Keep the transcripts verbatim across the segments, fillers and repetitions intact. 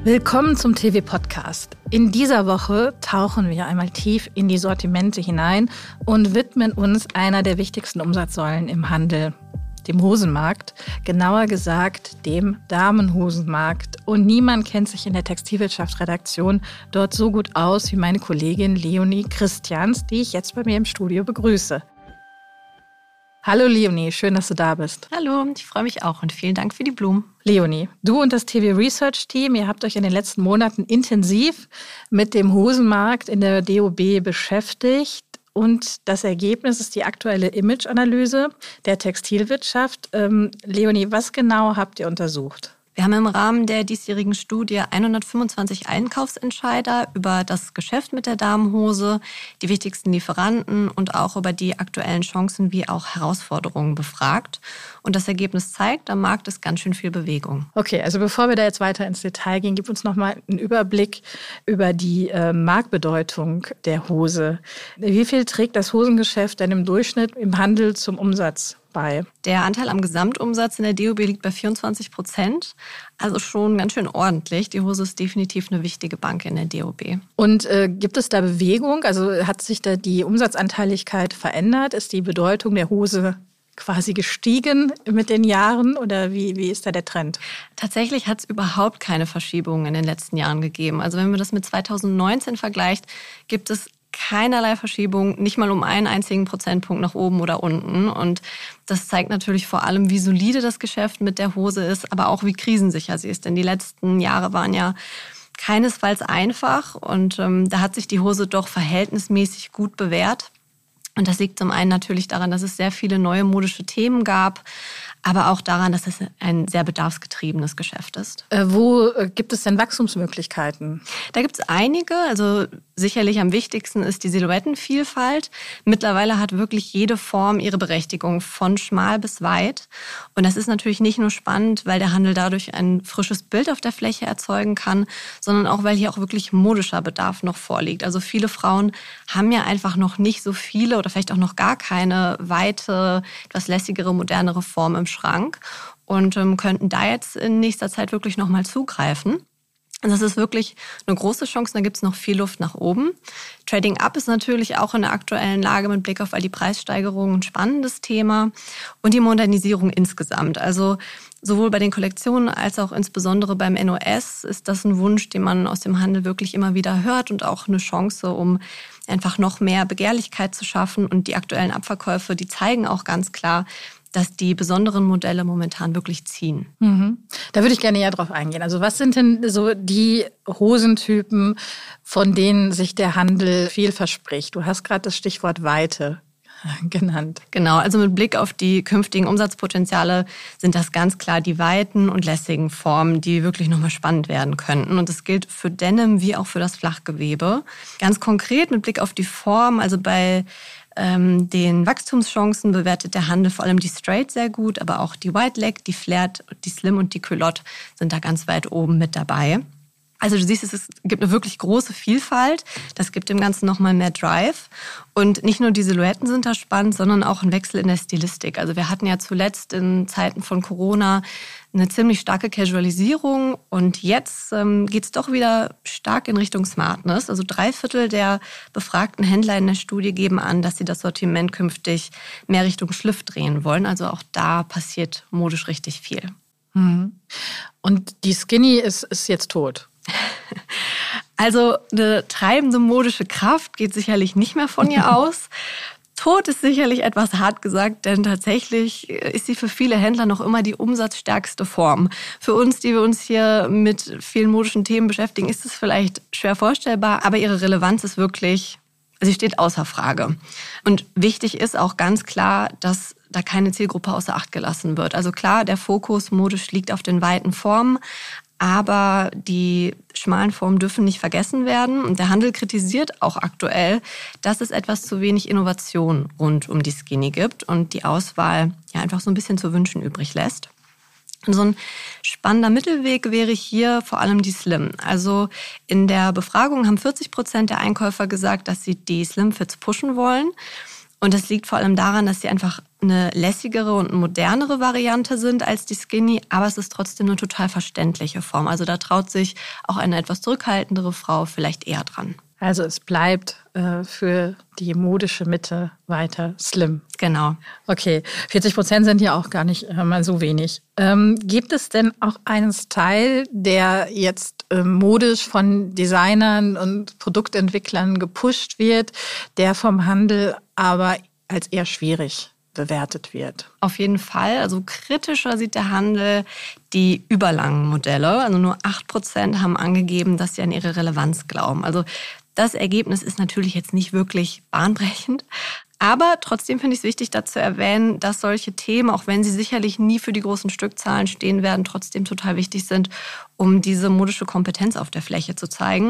Willkommen zum T V-Podcast. In dieser Woche tauchen wir einmal tief in die Sortimente hinein und widmen uns einer der wichtigsten Umsatzsäulen im Handel, dem Hosenmarkt, genauer gesagt dem Damenhosenmarkt. Und niemand kennt sich in der Textilwirtschaftsredaktion dort so gut aus wie meine Kollegin Leonie Christians, die ich jetzt bei mir im Studio begrüße. Hallo Leonie, schön, dass du da bist. Hallo, ich freue mich auch und vielen Dank für die Blumen. Leonie, du und das T V Research Team, ihr habt euch in den letzten Monaten intensiv mit dem Hosenmarkt in der D O B beschäftigt. Und das Ergebnis ist die aktuelle Image-Analyse der Textilwirtschaft. Ähm, Leonie, was genau habt ihr untersucht? Wir haben im Rahmen der diesjährigen Studie hundertfünfundzwanzig Einkaufsentscheider über das Geschäft mit der Damenhose, die wichtigsten Lieferanten und auch über die aktuellen Chancen wie auch Herausforderungen befragt. Und das Ergebnis zeigt, am Markt ist ganz schön viel Bewegung. Okay, also bevor wir da jetzt weiter ins Detail gehen, gib uns nochmal einen Überblick über die äh, Marktbedeutung der Hose. Wie viel trägt das Hosengeschäft denn im Durchschnitt im Handel zum Umsatz bei? Der Anteil am Gesamtumsatz in der D O B liegt bei vierundzwanzig Prozent, also schon ganz schön ordentlich. Die Hose ist definitiv eine wichtige Bank in der D O B. Und äh, gibt es da Bewegung? Also hat sich da die Umsatzanteiligkeit verändert? Ist die Bedeutung der Hose quasi gestiegen mit den Jahren oder wie, wie ist da der Trend? Tatsächlich hat es überhaupt keine Verschiebungen in den letzten Jahren gegeben. Also wenn man das mit zweitausendneunzehn vergleicht, gibt es keinerlei Verschiebung, nicht mal um einen einzigen Prozentpunkt nach oben oder unten. Und das zeigt natürlich vor allem, wie solide das Geschäft mit der Hose ist, aber auch wie krisensicher sie ist. Denn die letzten Jahre waren ja keinesfalls einfach und ähm, da hat sich die Hose doch verhältnismäßig gut bewährt. Und das liegt zum einen natürlich daran, dass es sehr viele neue modische Themen gab, aber auch daran, dass es ein sehr bedarfsgetriebenes Geschäft ist. Äh, wo äh, gibt es denn Wachstumsmöglichkeiten? Da gibt es einige. Also sicherlich am wichtigsten ist die Silhouettenvielfalt. Mittlerweile hat wirklich jede Form ihre Berechtigung, von schmal bis weit. Und das ist natürlich nicht nur spannend, weil der Handel dadurch ein frisches Bild auf der Fläche erzeugen kann, sondern auch, weil hier auch wirklich modischer Bedarf noch vorliegt. Also viele Frauen haben ja einfach noch nicht so viele oder vielleicht auch noch gar keine weite, etwas lässigere, modernere Form im Schrank und ähm, könnten da jetzt in nächster Zeit wirklich nochmal zugreifen. Und das ist wirklich eine große Chance, da gibt es noch viel Luft nach oben. Trading Up ist natürlich auch in der aktuellen Lage mit Blick auf all die Preissteigerungen ein spannendes Thema und die Modernisierung insgesamt. Also sowohl bei den Kollektionen als auch insbesondere beim N O S ist das ein Wunsch, den man aus dem Handel wirklich immer wieder hört und auch eine Chance, um einfach noch mehr Begehrlichkeit zu schaffen. Und die aktuellen Abverkäufe, die zeigen auch ganz klar, dass die besonderen Modelle momentan wirklich ziehen. Mhm. Da würde ich gerne ja drauf eingehen. Also was sind denn so die Hosentypen, von denen sich der Handel viel verspricht? Du hast gerade das Stichwort Weite genannt. Genau, also mit Blick auf die künftigen Umsatzpotenziale sind das ganz klar die weiten und lässigen Formen, die wirklich nochmal spannend werden könnten. Und das gilt für Denim wie auch für das Flachgewebe. Ganz konkret mit Blick auf die Form, also bei ähm, den Wachstumschancen bewertet der Handel vor allem die Straight sehr gut, aber auch die Wide Leg, die Flared, die Slim und die Culotte sind da ganz weit oben mit dabei. Also du siehst, es gibt eine wirklich große Vielfalt. Das gibt dem Ganzen nochmal mehr Drive. Und nicht nur die Silhouetten sind da spannend, sondern auch ein Wechsel in der Stilistik. Also wir hatten ja zuletzt in Zeiten von Corona eine ziemlich starke Casualisierung. Und jetzt ähm, geht es doch wieder stark in Richtung Smartness. Also drei Viertel der befragten Händler in der Studie geben an, dass sie das Sortiment künftig mehr Richtung Schliff drehen wollen. Also auch da passiert modisch richtig viel. Und die Skinny ist, ist jetzt tot? Also eine treibende modische Kraft geht sicherlich nicht mehr von ihr aus. Tot ist sicherlich etwas hart gesagt, denn tatsächlich ist sie für viele Händler noch immer die umsatzstärkste Form. Für uns, die wir uns hier mit vielen modischen Themen beschäftigen, ist es vielleicht schwer vorstellbar, aber ihre Relevanz ist wirklich, sie steht außer Frage. Und wichtig ist auch ganz klar, dass da keine Zielgruppe außer Acht gelassen wird. Also klar, der Fokus modisch liegt auf den weiten Formen, aber die schmalen Formen dürfen nicht vergessen werden. Und der Handel kritisiert auch aktuell, dass es etwas zu wenig Innovation rund um die Skinny gibt und die Auswahl ja einfach so ein bisschen zu wünschen übrig lässt. Und so ein spannender Mittelweg wäre hier vor allem die Slim. Also in der Befragung haben vierzig Prozent der Einkäufer gesagt, dass sie die Slim Fits pushen wollen. Und das liegt vor allem daran, dass sie einfach eine lässigere und modernere Variante sind als die Skinny, aber es ist trotzdem eine total verständliche Form. Also da traut sich auch eine etwas zurückhaltendere Frau vielleicht eher dran. Also es bleibt äh, für die modische Mitte weiter slim. Genau. Okay, vierzig Prozent sind ja auch gar nicht äh, mal so wenig. Ähm, gibt es denn auch einen Style, der jetzt äh, modisch von Designern und Produktentwicklern gepusht wird, der vom Handel aber als eher schwierig bewertet wird? Auf jeden Fall. Also kritischer sieht der Handel die überlangen Modelle. Also nur acht Prozent haben angegeben, dass sie an ihre Relevanz glauben. Also das Ergebnis ist natürlich jetzt nicht wirklich bahnbrechend. Aber trotzdem finde ich es wichtig, dazu zu erwähnen, dass solche Themen, auch wenn sie sicherlich nie für die großen Stückzahlen stehen werden, trotzdem total wichtig sind, um diese modische Kompetenz auf der Fläche zu zeigen.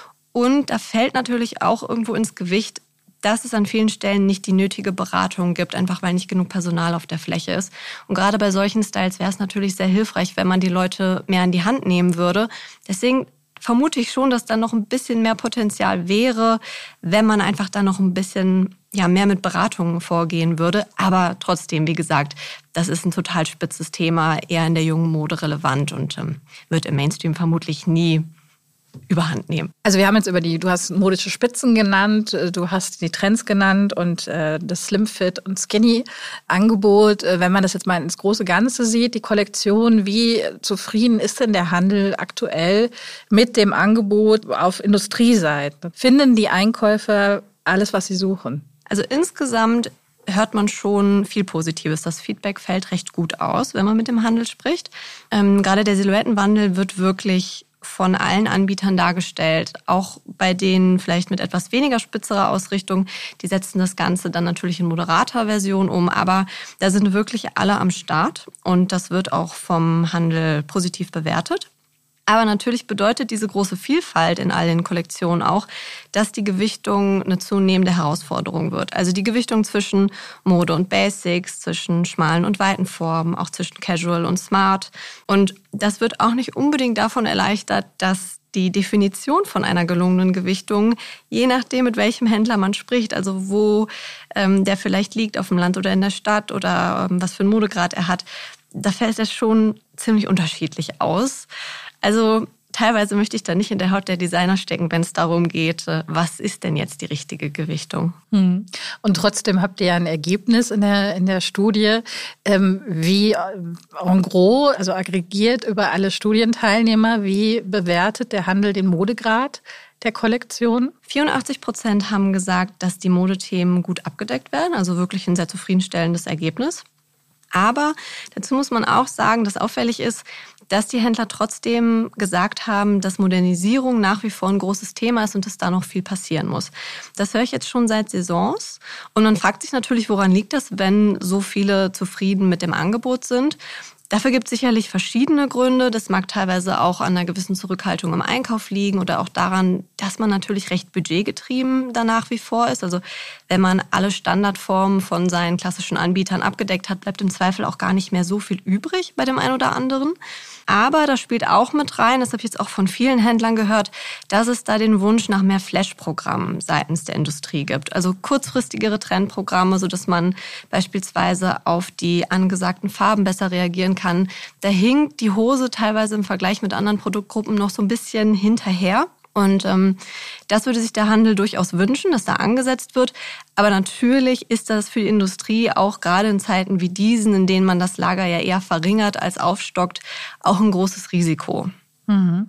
Und da fällt natürlich auch irgendwo ins Gewicht, dass es an vielen Stellen nicht die nötige Beratung gibt, einfach weil nicht genug Personal auf der Fläche ist. Und gerade bei solchen Styles wäre es natürlich sehr hilfreich, wenn man die Leute mehr in die Hand nehmen würde. Deswegen vermute ich schon, dass da noch ein bisschen mehr Potenzial wäre, wenn man einfach da noch ein bisschen ja, mehr mit Beratungen vorgehen würde. Aber trotzdem, wie gesagt, das ist ein total spitzes Thema, eher in der jungen Mode relevant und ähm, wird im Mainstream vermutlich nie überhand nehmen. Also wir haben jetzt über die, du hast modische Spitzen genannt, du hast die Trends genannt und äh, das Slim Fit und Skinny Angebot. Wenn man das jetzt mal ins große Ganze sieht, die Kollektion, wie zufrieden ist denn der Handel aktuell mit dem Angebot auf Industrieseite? Finden die Einkäufer alles, was sie suchen? Also insgesamt hört man schon viel Positives. Das Feedback fällt recht gut aus, wenn man mit dem Handel spricht. Ähm, gerade der Silhouettenwandel wird wirklich von allen Anbietern dargestellt, auch bei denen vielleicht mit etwas weniger spitzerer Ausrichtung. Die setzen das Ganze dann natürlich in moderater Version um, aber da sind wirklich alle am Start und das wird auch vom Handel positiv bewertet. Aber natürlich bedeutet diese große Vielfalt in all den Kollektionen auch, dass die Gewichtung eine zunehmende Herausforderung wird. Also die Gewichtung zwischen Mode und Basics, zwischen schmalen und weiten Formen, auch zwischen Casual und Smart. Und das wird auch nicht unbedingt davon erleichtert, dass die Definition von einer gelungenen Gewichtung, je nachdem, mit welchem Händler man spricht, also wo ähm, der vielleicht liegt, auf dem Land oder in der Stadt oder ähm, was für einen Modegrad er hat, da fällt das schon ziemlich unterschiedlich aus. Also teilweise möchte ich da nicht in der Haut der Designer stecken, wenn es darum geht, was ist denn jetzt die richtige Gewichtung. Und trotzdem habt ihr ja ein Ergebnis in der, in der Studie, ähm, wie en gros, also aggregiert über alle Studienteilnehmer, wie bewertet der Handel den Modegrad der Kollektion? vierundachtzig Prozent haben gesagt, dass die Modethemen gut abgedeckt werden, also wirklich ein sehr zufriedenstellendes Ergebnis. Aber dazu muss man auch sagen, dass auffällig ist, dass die Händler trotzdem gesagt haben, dass Modernisierung nach wie vor ein großes Thema ist und dass da noch viel passieren muss. Das höre ich jetzt schon seit Saisons. Und man fragt sich natürlich, woran liegt das, wenn so viele zufrieden mit dem Angebot sind. Dafür gibt es sicherlich verschiedene Gründe. Das mag teilweise auch an einer gewissen Zurückhaltung im Einkauf liegen oder auch daran, dass man natürlich recht budgetgetrieben da nach wie vor ist. Also wenn man alle Standardformen von seinen klassischen Anbietern abgedeckt hat, bleibt im Zweifel auch gar nicht mehr so viel übrig bei dem einen oder anderen. Aber da spielt auch mit rein, das habe ich jetzt auch von vielen Händlern gehört, dass es da den Wunsch nach mehr Flash-Programmen seitens der Industrie gibt. Also kurzfristigere Trendprogramme, sodass man beispielsweise auf die angesagten Farben besser reagieren kann. Da hinkt die Hose teilweise im Vergleich mit anderen Produktgruppen noch so ein bisschen hinterher. Und ähm, das würde sich der Handel durchaus wünschen, dass da angesetzt wird. Aber natürlich ist das für die Industrie auch gerade in Zeiten wie diesen, in denen man das Lager ja eher verringert als aufstockt, auch ein großes Risiko. Mhm.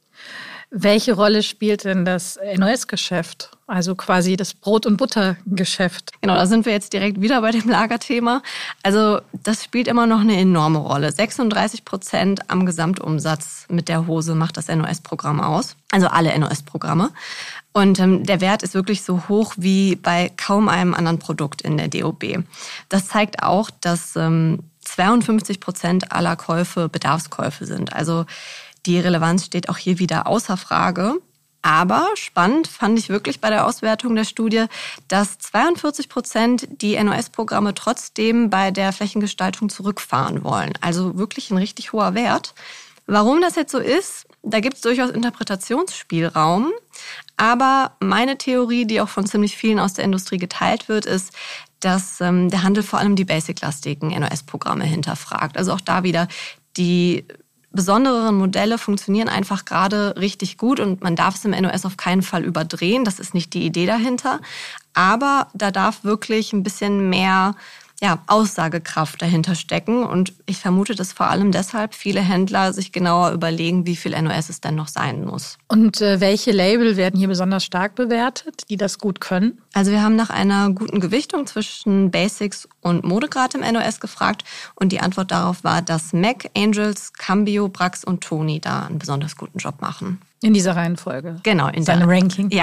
Welche Rolle spielt denn das N O S-Geschäft, also quasi das Brot- und Buttergeschäft? Genau, da sind wir jetzt direkt wieder bei dem Lagerthema. Also das spielt immer noch eine enorme Rolle. sechsunddreißig Prozent am Gesamtumsatz mit der Hose macht das N O S-Programm aus, also alle N O S-Programme. Und ähm, der Wert ist wirklich so hoch wie bei kaum einem anderen Produkt in der D O B. Das zeigt auch, dass ähm, zweiundfünfzig Prozent aller Käufe Bedarfskäufe sind. Also die Relevanz steht auch hier wieder außer Frage. Aber spannend fand ich wirklich bei der Auswertung der Studie, dass zweiundvierzig Prozent die N O S-Programme trotzdem bei der Flächengestaltung zurückfahren wollen. Also wirklich ein richtig hoher Wert. Warum das jetzt so ist, da gibt es durchaus Interpretationsspielraum. Aber meine Theorie, die auch von ziemlich vielen aus der Industrie geteilt wird, ist, dass ähm, der Handel vor allem die basic-lastigen N O S-Programme hinterfragt. Also auch da wieder die besonderen Modelle funktionieren einfach gerade richtig gut und man darf es im N O S auf keinen Fall überdrehen. Das ist nicht die Idee dahinter. Aber da darf wirklich ein bisschen mehr ja, Aussagekraft dahinter stecken. Und ich vermute, dass vor allem deshalb viele Händler sich genauer überlegen, wie viel N O S es denn noch sein muss. Und äh, welche Label werden hier besonders stark bewertet, die das gut können? Also wir haben nach einer guten Gewichtung zwischen Basics und Modegrad im N O S gefragt. Und die Antwort darauf war, dass M A C, Angels, Cambio, Brax und Toni da einen besonders guten Job machen. In dieser Reihenfolge? Genau. In Seine der Ranking? Ja.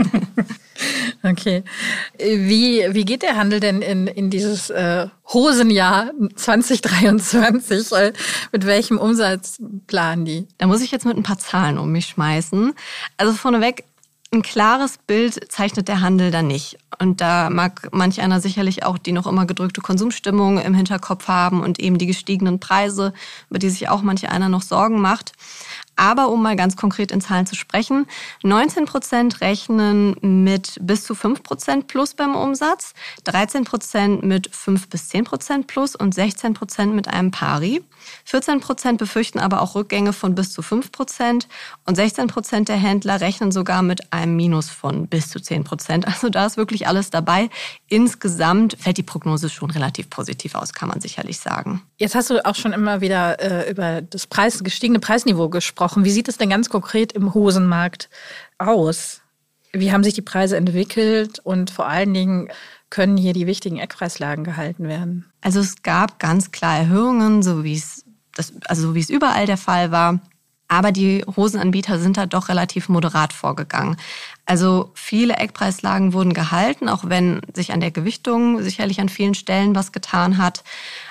Okay. Wie, wie geht der Handel denn in, in dieses äh, Hosenjahr zwanzig dreiundzwanzig? Äh, mit welchem Umsatz planen die? Da muss ich jetzt mit ein paar Zahlen um mich schmeißen. Also vorneweg, ein klares Bild zeichnet der Handel da nicht. Und da mag manch einer sicherlich auch die noch immer gedrückte Konsumstimmung im Hinterkopf haben und eben die gestiegenen Preise, über die sich auch manch einer noch Sorgen macht. Aber um mal ganz konkret in Zahlen zu sprechen, neunzehn Prozent rechnen mit bis zu fünf Prozent plus beim Umsatz, dreizehn Prozent mit fünf bis zehn Prozent plus und sechzehn Prozent mit einem Pari. vierzehn Prozent befürchten aber auch Rückgänge von bis zu fünf Prozent und sechzehn Prozent der Händler rechnen sogar mit einem Minus von bis zu zehn Prozent. Also da ist wirklich alles dabei. Insgesamt fällt die Prognose schon relativ positiv aus, kann man sicherlich sagen. Jetzt hast du auch schon immer wieder äh, über das Preis, gestiegene Preisniveau gesprochen. Wie sieht es denn ganz konkret im Hosenmarkt aus? Wie haben sich die Preise entwickelt und vor allen Dingen können hier die wichtigen Eckpreislagen gehalten werden? Also es gab ganz klar Erhöhungen, so wie es das, also so wie es überall der Fall war. Aber die Hosenanbieter sind da doch relativ moderat vorgegangen. Also viele Eckpreislagen wurden gehalten, auch wenn sich an der Gewichtung sicherlich an vielen Stellen was getan hat.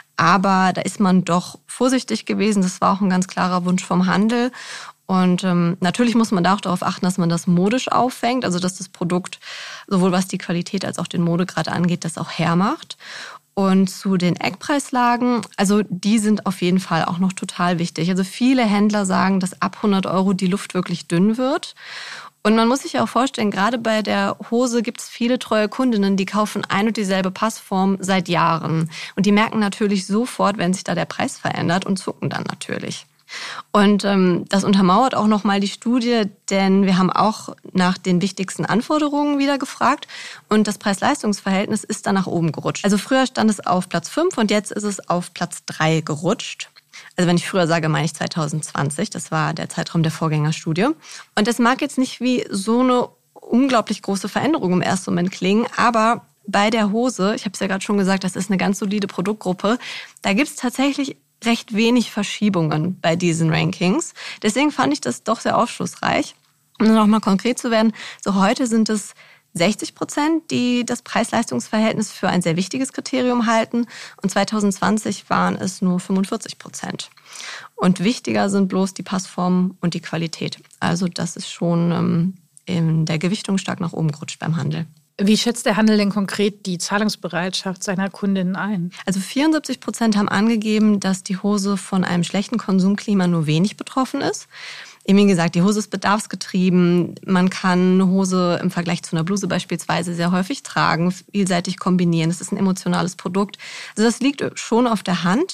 Aber da ist man doch vorsichtig gewesen. Das war auch ein ganz klarer Wunsch vom Handel. Und ähm, natürlich muss man da auch darauf achten, dass man das modisch auffängt. Also dass das Produkt, sowohl was die Qualität als auch den Modegrad angeht, das auch hermacht. Und zu den Eckpreislagen, also die sind auf jeden Fall auch noch total wichtig. Also viele Händler sagen, dass ab hundert Euro die Luft wirklich dünn wird. Und man muss sich auch vorstellen, gerade bei der Hose gibt es viele treue Kundinnen, die kaufen ein und dieselbe Passform seit Jahren. Und die merken natürlich sofort, wenn sich da der Preis verändert und zucken dann natürlich. Und ähm, das untermauert auch nochmal die Studie, denn wir haben auch nach den wichtigsten Anforderungen wieder gefragt und das Preis-Leistungs-Verhältnis ist dann nach oben gerutscht. Also früher stand es auf Platz fünf und jetzt ist es auf Platz drei gerutscht. Also wenn ich früher sage, meine ich zwanzig zwanzig. Das war der Zeitraum der Vorgängerstudie. Und das mag jetzt nicht wie so eine unglaublich große Veränderung im ersten Moment klingen, aber bei der Hose, ich habe es ja gerade schon gesagt, das ist eine ganz solide Produktgruppe, da gibt es tatsächlich recht wenig Verschiebungen bei diesen Rankings. Deswegen fand ich das doch sehr aufschlussreich. Um noch mal konkret zu werden, so heute sind es sechzig Prozent, die das Preis-Leistungs-Verhältnis für ein sehr wichtiges Kriterium halten. Und zwanzig zwanzig waren es nur fünfundvierzig Prozent. Und wichtiger sind bloß die Passform und die Qualität. Also das ist schon ähm, in der Gewichtung stark nach oben gerutscht beim Handel. Wie schätzt der Handel denn konkret die Zahlungsbereitschaft seiner Kundinnen ein? Also vierundsiebzig Prozent haben angegeben, dass die Hose von einem schlechten Konsumklima nur wenig betroffen ist. Eben wie gesagt, die Hose ist bedarfsgetrieben. Man kann eine Hose im Vergleich zu einer Bluse beispielsweise sehr häufig tragen, vielseitig kombinieren. Es ist ein emotionales Produkt. Also das liegt schon auf der Hand.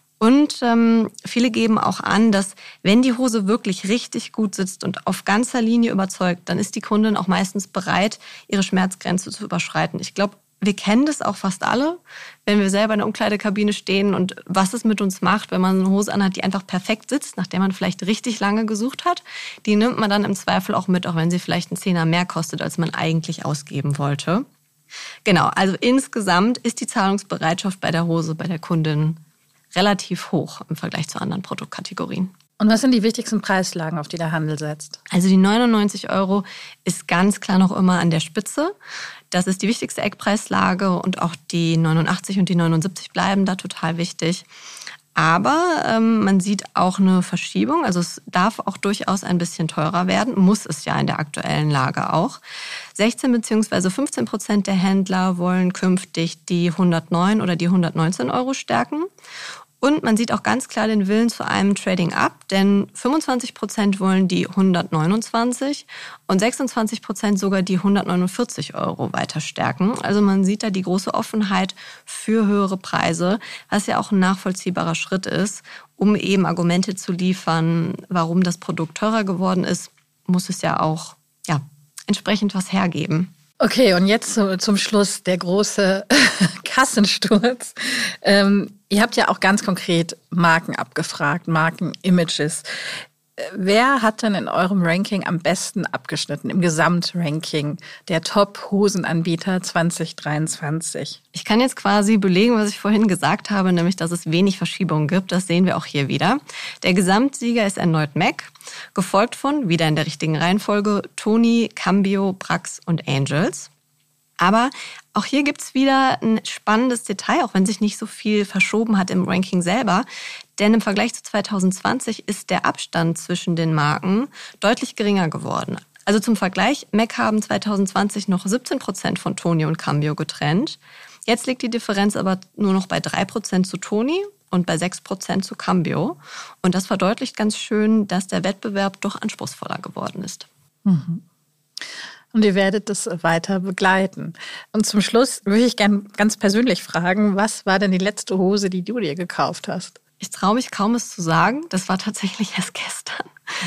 Und ähm, viele geben auch an, dass wenn die Hose wirklich richtig gut sitzt und auf ganzer Linie überzeugt, dann ist die Kundin auch meistens bereit, ihre Schmerzgrenze zu überschreiten. Ich glaube, wir kennen das auch fast alle, wenn wir selber in der Umkleidekabine stehen und was es mit uns macht, wenn man eine Hose anhat, die einfach perfekt sitzt, nach der man vielleicht richtig lange gesucht hat. Die nimmt man dann im Zweifel auch mit, auch wenn sie vielleicht einen Zehner mehr kostet, als man eigentlich ausgeben wollte. Genau, also insgesamt ist die Zahlungsbereitschaft bei der Hose, bei der Kundin relativ hoch im Vergleich zu anderen Produktkategorien. Und was sind die wichtigsten Preislagen, auf die der Handel setzt? Also die neunundneunzig Euro ist ganz klar noch immer an der Spitze. Das ist die wichtigste Eckpreislage und auch die neunundachtzig und die neunundsiebzig bleiben da total wichtig. Aber ähm, man sieht auch eine Verschiebung. Also es darf auch durchaus ein bisschen teurer werden, muss es ja in der aktuellen Lage auch. sechzehn bzw. fünfzehn Prozent der Händler wollen künftig die hundertneun oder die hundertneunzehn Euro stärken. Und man sieht auch ganz klar den Willen zu einem Trading Up, denn fünfundzwanzig Prozent wollen die hundertneunundzwanzig und sechsundzwanzig Prozent sogar die hundertneunundvierzig Euro weiter stärken. Also man sieht da die große Offenheit für höhere Preise, was ja auch ein nachvollziehbarer Schritt ist, um eben Argumente zu liefern, warum das Produkt teurer geworden ist, muss es ja auch ja, entsprechend was hergeben. Okay, und jetzt so, zum Schluss der große Kassensturz. Ähm, ihr habt ja auch ganz konkret Marken abgefragt, Marken-Images. Wer hat denn in eurem Ranking am besten abgeschnitten, im Gesamtranking der Top-Hosenanbieter zwanzig dreiundzwanzig? Ich kann jetzt quasi belegen, was ich vorhin gesagt habe, nämlich, dass es wenig Verschiebungen gibt. Das sehen wir auch hier wieder. Der Gesamtsieger ist erneut M A C, gefolgt von, wieder in der richtigen Reihenfolge, Toni, Cambio, Brax und Angels. Aber auch hier gibt's wieder ein spannendes Detail, auch wenn sich nicht so viel verschoben hat im Ranking selber. Denn im Vergleich zu zwanzig zwanzig ist der Abstand zwischen den Marken deutlich geringer geworden. Also zum Vergleich, M A C haben zwanzig zwanzig noch siebzehn Prozent von Toni und Cambio getrennt. Jetzt liegt die Differenz aber nur noch bei drei Prozent zu Toni und bei sechs Prozent zu Cambio. Und das verdeutlicht ganz schön, dass der Wettbewerb doch anspruchsvoller geworden ist. Mhm. Und ihr werdet das weiter begleiten. Und zum Schluss würde ich gerne ganz persönlich fragen, was war denn die letzte Hose, die du dir gekauft hast? Ich traue mich kaum, es zu sagen. Das war tatsächlich erst gestern.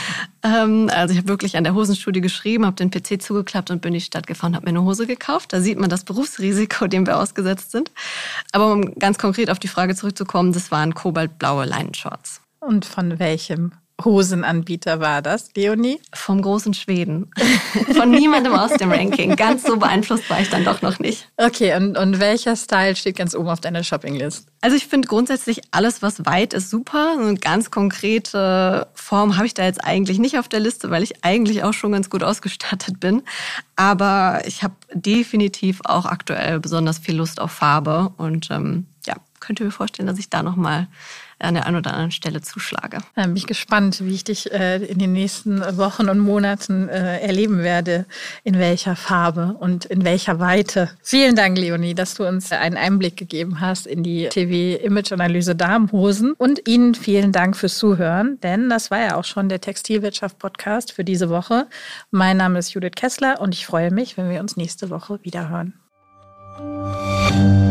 Ähm, also ich habe wirklich an der Hosenstudie geschrieben, habe den P C zugeklappt und bin in die Stadt gefahren, habe mir eine Hose gekauft. Da sieht man das Berufsrisiko, dem wir ausgesetzt sind. Aber um ganz konkret auf die Frage zurückzukommen, das waren kobaltblaue Leinenshorts. Und von welchem Hosenanbieter war das, Leonie? Vom großen Schweden. Von niemandem aus dem Ranking. Ganz so beeinflusst war ich dann doch noch nicht. Okay, und, und welcher Style steht ganz oben auf deiner Shoppinglist? Also ich finde grundsätzlich alles, was weit ist, super. Eine ganz konkrete Form habe ich da jetzt eigentlich nicht auf der Liste, weil ich eigentlich auch schon ganz gut ausgestattet bin. Aber ich habe definitiv auch aktuell besonders viel Lust auf Farbe. Und ähm, ja, könnt ihr mir vorstellen, dass ich da nochmal an der einen oder anderen Stelle zuschlage. Da bin ich gespannt, wie ich dich äh, in den nächsten Wochen und Monaten äh, erleben werde, in welcher Farbe und in welcher Weite. Vielen Dank, Leonie, dass du uns einen Einblick gegeben hast in die T V-Image-Analyse Damenhosen. Und Ihnen vielen Dank fürs Zuhören, denn das war ja auch schon der Textilwirtschaft-Podcast für diese Woche. Mein Name ist Judith Kessler und ich freue mich, wenn wir uns nächste Woche wiederhören.